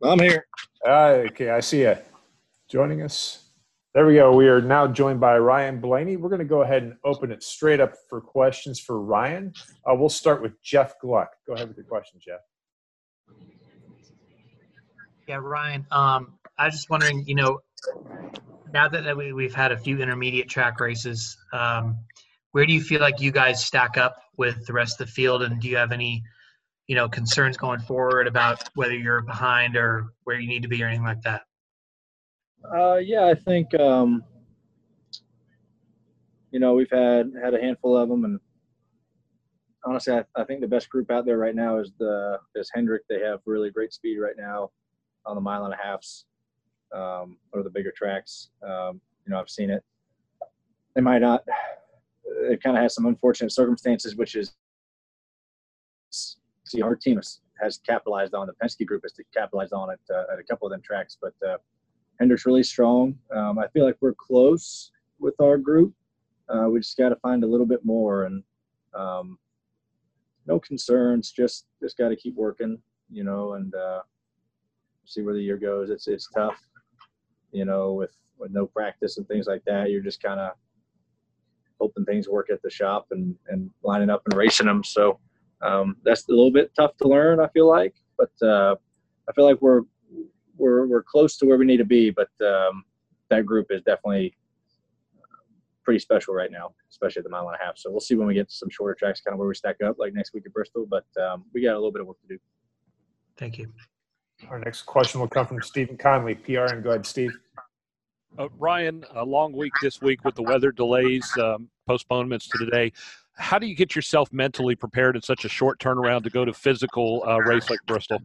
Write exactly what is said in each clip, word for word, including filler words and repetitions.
I'm here. Uh, okay, I see you joining us. There we go. We are now joined by Ryan Blaney. We're going to go ahead and open it straight up for questions for Ryan. Uh, we'll start with Jeff Gluck. Go ahead with your question, Jeff. Yeah, Ryan, um, I was just wondering, you know, now that we, we've had a few intermediate track races, um, where do you feel like you guys stack up with the rest of the field? And do you have any, you know, concerns going forward about whether you're behind or where you need to be or anything like that? Uh, yeah, I think, um, you know, we've had, had a handful of them. And honestly, I, I think the best group out there right now is the is Hendrick. They have really great speed right now on the mile and a halves, um, or the bigger tracks. Um, you know, I've seen it. They might not. It kind of has some unfortunate circumstances, which is, see, our team has, has capitalized on, the Penske group has capitalized on it uh, at a couple of them tracks. But uh, Hendrick's really strong. Um, I feel like we're close with our group. Uh, we just got to find a little bit more, and um, no concerns. Just just got to keep working, you know, and uh, see where the year goes. It's it's tough, you know, with with no practice and things like that. You're just kind of hoping things work at the shop and and lining up and racing them. So um, that's a little bit tough to learn, I feel like, but uh, I feel like we're we're we're close to where we need to be. But um, that group is definitely pretty special right now, especially at the mile and a half. So we'll see when we get to some shorter tracks, kind of where we stack up, like next week at Bristol. But um, we got a little bit of work to do. Thank you. Our next question will come from Stephen Conley, P R N. Go ahead, Steve. Uh, Ryan, a long week this week with the weather delays, um, postponements to today. How do you get yourself mentally prepared in such a short turnaround to go to physical uh, race like Bristol?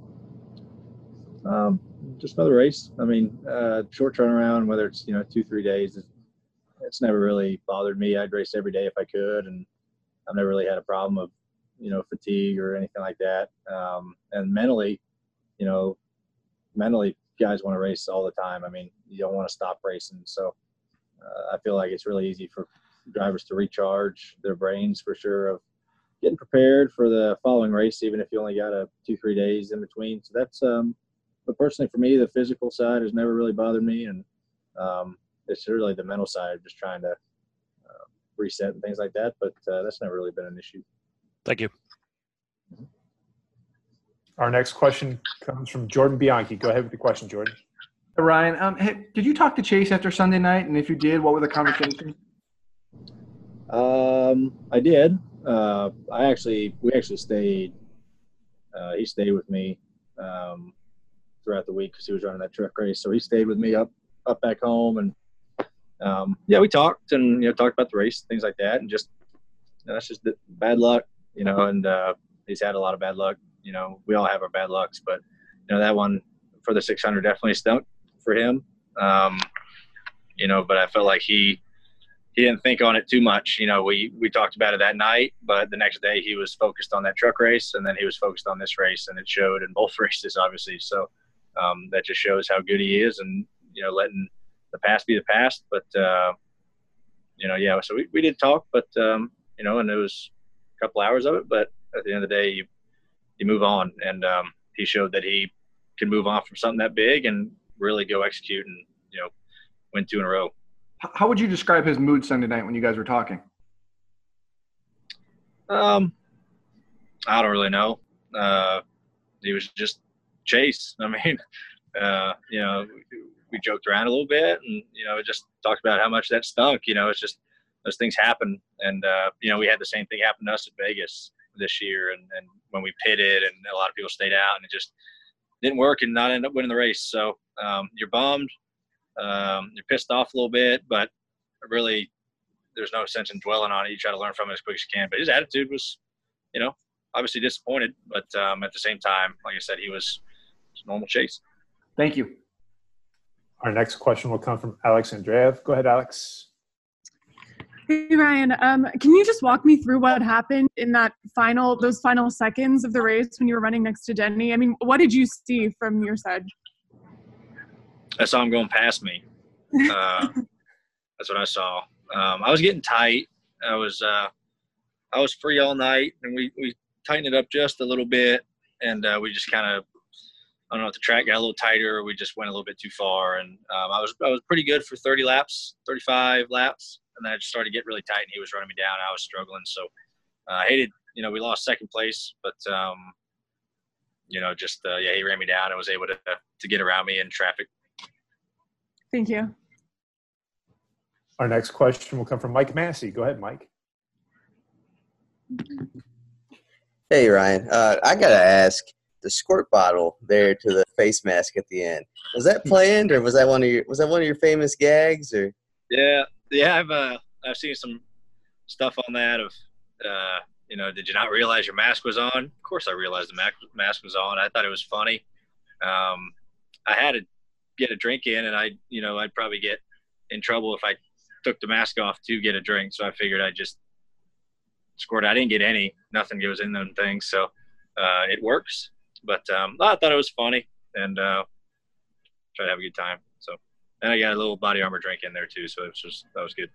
Um, just another race. I mean, uh, short turnaround, whether it's, you know, two, three days, it's, it's never really bothered me. I'd race every day if I could, and I've never really had a problem of, you know, fatigue or anything like that. Um, and mentally, you know, mentally, guys want to race all the time. I mean, you don't want to stop racing. So uh, I feel like it's really easy for drivers to recharge their brains for sure of getting prepared for the following race, even if you only got a two, three days in between. So that's, um, but personally for me, the physical side has never really bothered me. And um, it's really the mental side, just trying to uh, reset and things like that. But uh, that's never really been an issue. Thank you. Our next question comes from Jordan Bianchi. Go ahead with the question, Jordan. Hey, Ryan, um, hey, did you talk to Chase after Sunday night? And if you did, what were the conversations? Um, I did. Uh, I actually, we actually stayed. Uh, he stayed with me um, throughout the week because he was running that truck race. So he stayed with me up, up back home, and um, yeah, we talked and you know talked about the race, things like that, and just you know, that's just the bad luck, you know. And uh, he's had a lot of bad luck. You know, we all have our bad lucks, but you know that one for the six hundred definitely stunk for him. Um, you know, but I felt like he he didn't think on it too much. You know, we we talked about it that night, but the next day he was focused on that truck race, and then he was focused on this race, and it showed in both races, obviously. So um, that just shows how good he is, and you know, letting the past be the past. But uh, you know, yeah. So we, we did talk, but um, you know, and it was a couple hours of it, but at the end of the day, you you move on, and um, he showed that he can move on from something that big and really go execute and you know win two in a row. How would you describe his mood Sunday night when you guys were talking? Um, I don't really know. Uh, he was just Chase. I mean, uh, you know, we, we joked around a little bit, and you know, just talked about how much that stunk. You know, it's just those things happen, and uh, you know, we had the same thing happen to us at Vegas this year, and, and when we pitted, and a lot of people stayed out, and it just didn't work, and not end up winning the race. So um, you're bummed. Um, you're pissed off a little bit, but really there's no sense in dwelling on it. You try to learn from it as quick as you can. But his attitude was, you know, obviously disappointed, but um, at the same time, like I said, he was, was a normal Chase. Thank you. Our next question will come from Alex Andreev. Go ahead, Alex. Hey, Ryan, um, can you just walk me through what happened in that final, those final seconds of the race when you were running next to Denny? I mean, what did you see from your side? I saw him going past me. Uh, that's what I saw. Um, I was getting tight. I was uh, I was free all night, and we, we tightened it up just a little bit, and uh, we just kind of I don't know if the track got a little tighter or we just went a little bit too far. And um, I was I was pretty good for thirty laps, thirty-five laps, and then I just started to get really tight, and he was running me down. I was struggling, so uh, I hated, you know, we lost second place, but um, you know, just uh, yeah, he ran me down and was able to to get around me in traffic. Thank you. Our next question will come from Mike Massey. Go ahead, Mike. Hey, Ryan. Uh, I got to ask, the squirt bottle there to the face mask at the end, was that planned, or was that one of your was that one of your famous gags? Or Yeah, yeah, I've uh, I've seen some stuff on that of, uh, you know, did you not realize your mask was on? Of course I realized the mask mask was on. I thought it was funny. Um, I had to get a drink in, and I, you know, I'd probably get in trouble if I took the mask off to get a drink. So I figured I'd just squirt. I didn't get any. Nothing goes in them things, so uh, it works. But um, I thought it was funny, and uh, try to have a good time. So, and I got a little body armor drink in there too, so it was just that was good.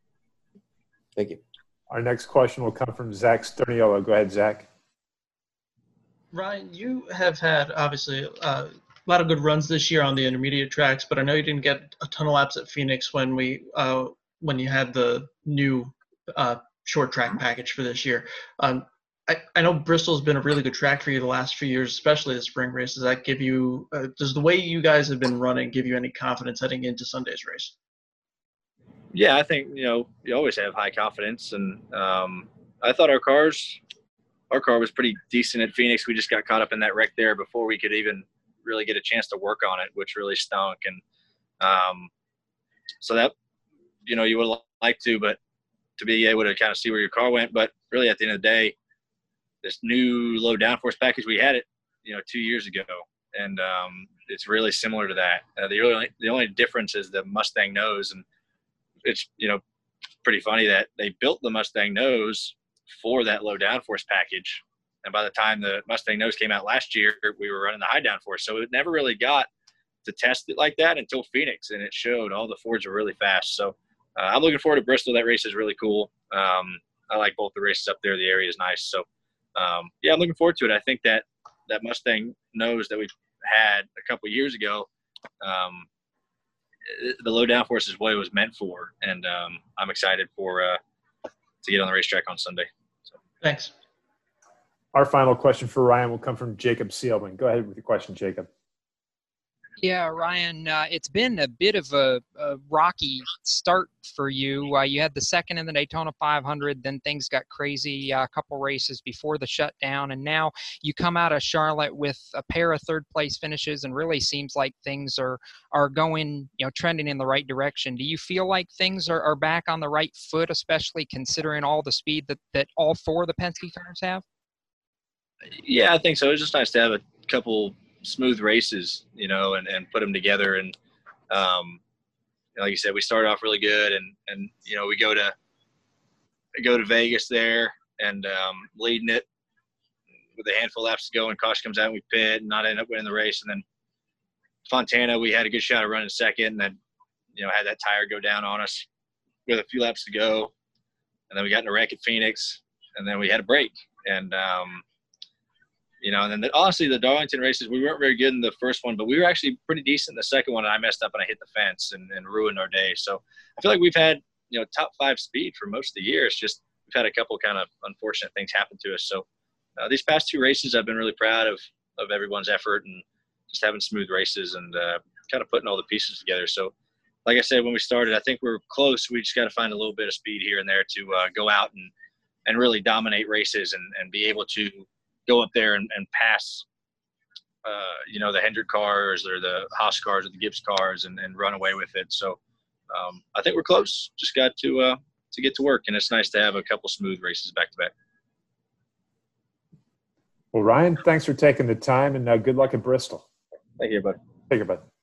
Thank you. Our next question will come from Zach Sterniolo. Go ahead, Zach. Ryan, you have had obviously uh, a lot of good runs this year on the intermediate tracks, but I know you didn't get a ton of laps at Phoenix when we uh, when you had the new uh, short track package for this year. Um, I, I know Bristol's been a really good track for you the last few years, especially the spring race. Does that give you uh, – does the way you guys have been running give you any confidence heading into Sunday's race? Yeah, I think, you know, you always have high confidence, and um, I thought our cars – our car was pretty decent at Phoenix. We just got caught up in that wreck there before we could even really get a chance to work on it, which really stunk. And um, so that, you know, you would like to, but to be able to kind of see where your car went. But really at the end of the day, this new low downforce package, we had it, you know, two years ago. And um, it's really similar to that. Uh, the only, the only difference is the Mustang nose. And it's, you know, pretty funny that they built the Mustang nose for that low downforce package, and by the time the Mustang nose came out last year, we were running the high downforce, so it never really got to test it like that until Phoenix, and it showed all the Fords were really fast. So uh, I'm looking forward to Bristol. That race is really cool. Um, I like both the races up there. The area is nice, so um, yeah, I'm looking forward to it. I think that that Mustang nose that we had a couple years ago, um, the low downforce is what it was meant for, and um, I'm excited for uh, to get on the racetrack on Sunday. So. Thanks. Our final question for Ryan will come from Jacob Seelman. Go ahead with your question, Jacob. Yeah, Ryan, uh, it's been a bit of a, a rocky start for you. Uh, you had the second in the Daytona five hundred, then things got crazy uh, a couple races before the shutdown, and now you come out of Charlotte with a pair of third-place finishes, and really seems like things are are going, you know, trending in the right direction. Do you feel like things are, are back on the right foot, especially considering all the speed that, that all four of the Penske cars have? Yeah, I think so. It's just nice to have a couple smooth races, you know, and, and put them together. And um, like you said, we started off really good, and, and, you know, we go to, we go to Vegas there and um, leading it with a handful of laps to go, and caution comes out and we pit and not end up winning the race. And then Fontana, we had a good shot of running second, and then, you know, had that tire go down on us with a few laps to go. And then we got in a wreck at Phoenix, and then we had a break. And, um, you know, and then the, honestly, the Darlington races, we weren't very good in the first one, but we were actually pretty decent in the second one, and I messed up and I hit the fence and, and ruined our day. So I feel like we've had, you know, top five speed for most of the year. It's just we've had a couple kind of unfortunate things happen to us. So uh, these past two races, I've been really proud of, of everyone's effort and just having smooth races and uh, kind of putting all the pieces together. So like I said, when we started, I think we're close. We just got to find a little bit of speed here and there to uh, go out and, and really dominate races and, and be able to go up there and, and pass, uh, you know, the Hendrick cars or the Haas cars or the Gibbs cars and, and run away with it. So um, I think we're close. Just got to uh, to get to work, and it's nice to have a couple smooth races back to back. Well, Ryan, thanks for taking the time, and uh, good luck at Bristol. Thank you, bud. Take care, bud.